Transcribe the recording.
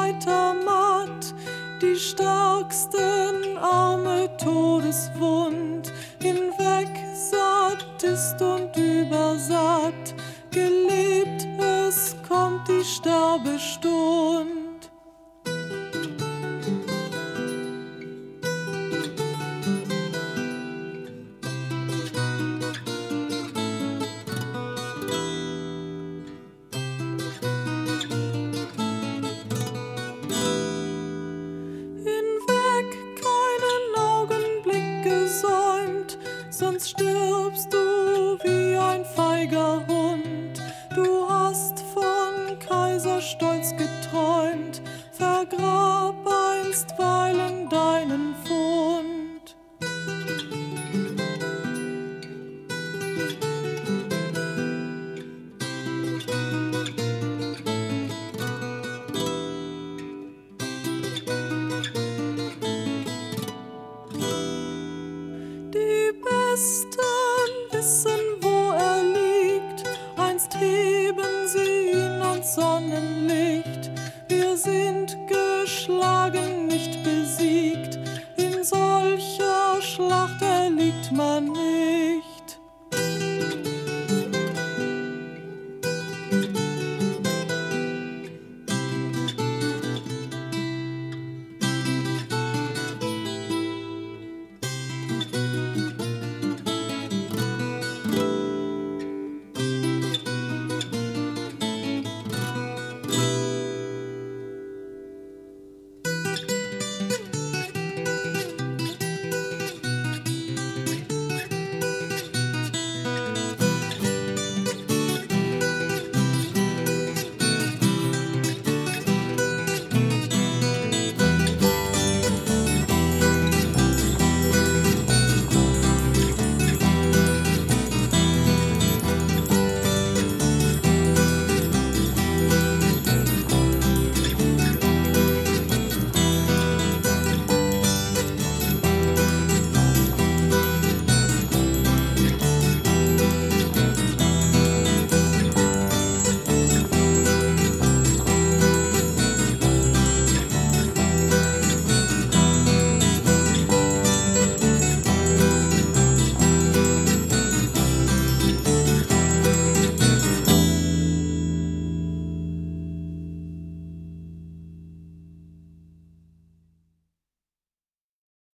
weiter matt, die stärksten Arme todeswund, hinweg satt ist und übersatt, gelebt, es kommt die Sterbestund. Sonst stirbst du wie ein feiger Hund. Du hast von Kaiserstolz geträumt, vergrab einstweilen deinen Fund. Besten wissen, wo er liegt, einst heben sie ihn ans Sonnenlicht. Wir sind geschlagen, nicht besiegt, in solcher Schlacht erliegt man nicht.